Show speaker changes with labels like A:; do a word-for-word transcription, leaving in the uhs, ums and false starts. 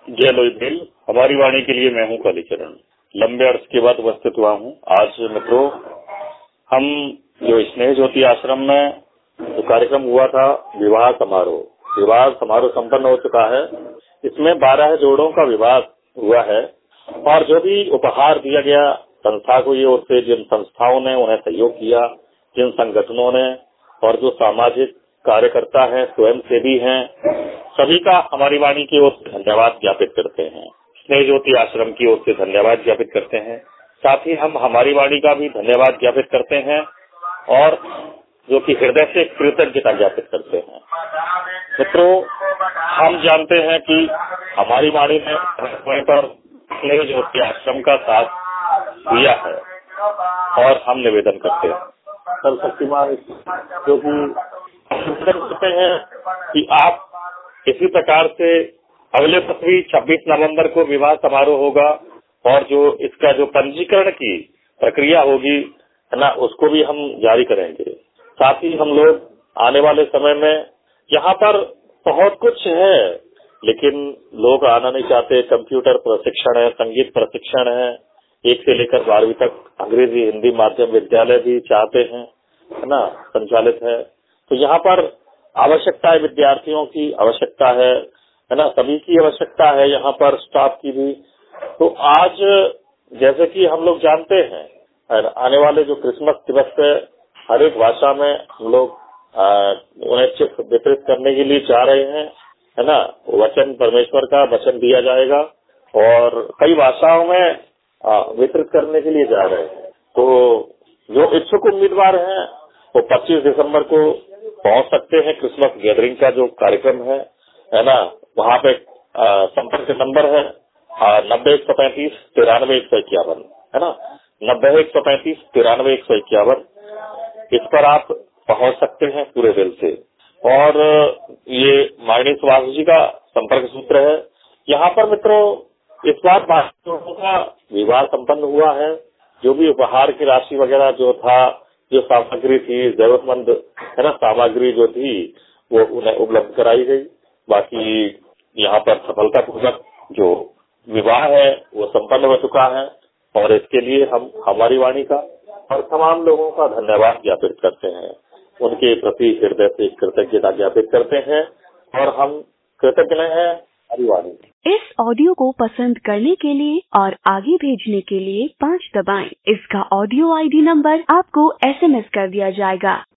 A: जय लोईभील। हमारी वाणी के लिए मैं हूँ कालीचरण। लंबे अर्ज के बाद उपस्थित हुआ हूँ। आज मित्रों, हम जो स्नेह ज्योति आश्रम में जो कार्यक्रम हुआ था, विवाह समारोह विवाह समारोह संपन्न हो चुका है। इसमें बारह जोड़ों का विवाह हुआ है और जो भी उपहार दिया गया संस्था को, ये ओर से जिन संस्थाओं ने उन्हें सहयोग किया, जिन संगठनों ने और जो सामाजिक कार्यकर्ता हैं, स्वयंसेवी हैं, सभी का हमारी वाणी की ओर से धन्यवाद ज्ञापित करते हैं। स्नेह ज्योति आश्रम की ओर से धन्यवाद ज्ञापित करते हैं। साथ ही हम हमारी वाणी का भी धन्यवाद ज्ञापित करते हैं और जो कि हृदय से कृतज्ञता ज्ञापित करते हैं। मित्रों, हम जानते हैं कि हमारी वाणी ने समय पर स्नेह ज्योति आश्रम का साथ दिया है और हम निवेदन करते हैं सर्वशक्तिमान जो कि करते हैं कि आप इसी प्रकार से अगले वर्ष भी छब्बीस नवंबर को विवाह समारोह होगा और जो इसका जो पंजीकरण की प्रक्रिया होगी है ना, उसको भी हम जारी करेंगे। साथ ही हम लोग आने वाले समय में यहाँ पर बहुत कुछ है, लेकिन लोग आना नहीं चाहते। कंप्यूटर प्रशिक्षण है, संगीत प्रशिक्षण है, एक से लेकर बारहवीं तक अंग्रेजी हिंदी माध्यम विद्यालय भी चाहते हैं, है ना, संचालित है। तो यहाँ पर आवश्यकता है, विद्यार्थियों की आवश्यकता है है ना, सभी की आवश्यकता है, यहाँ पर स्टाफ की भी। तो आज जैसे कि हम लोग जानते हैं, आने वाले जो क्रिसमस दिवस है, हर एक भाषा में हम लोग उन्हें चिप वितरित करने के लिए जा रहे हैं, है ना। वचन परमेश्वर का वचन दिया जाएगा और कई भाषाओं में वितरित करने के लिए जा रहे हैं। तो जो इच्छुक उम्मीदवार हैं वो पच्चीस दिसंबर को पहुंच सकते हैं। क्रिसमस गैदरिंग का जो कार्यक्रम है है ना, वहाँ पे संपर्क नंबर है नब्बे एक सौ पैंतीस तिरानवे एक सौ इक्यावन है ना, नब्बे एक सौ पैंतीस तिरानवे एक सौ इक्यावन। इस पर आप पहुंच सकते हैं पूरे दिल से। और ये माननीय सुभाष जी का संपर्क सूत्र है। यहाँ पर मित्रों, इस बार बारह का विवाह संपन्न हुआ है। जो भी उपहार की राशि वगैरह जो था, जो सामग्री थी, जरूरतमंद है ना सामग्री जो थी, वो उन्हें उपलब्ध कराई गई। बाकी यहाँ पर सफलतापूर्वक जो विवाह है वो संपन्न हो चुका है और इसके लिए हम हमारी वाणी का और तमाम लोगों का धन्यवाद ज्ञापित करते हैं। उनके प्रति हृदय से कृतज्ञता ज्ञापित करते हैं और हम कृतज्ञ हैं हमारी वाणी।
B: इस ऑडियो को पसंद करने के लिए और आगे भेजने के लिए पाँच दबाएं। इसका ऑडियो आईडी नंबर आपको एसएमएस कर दिया जाएगा।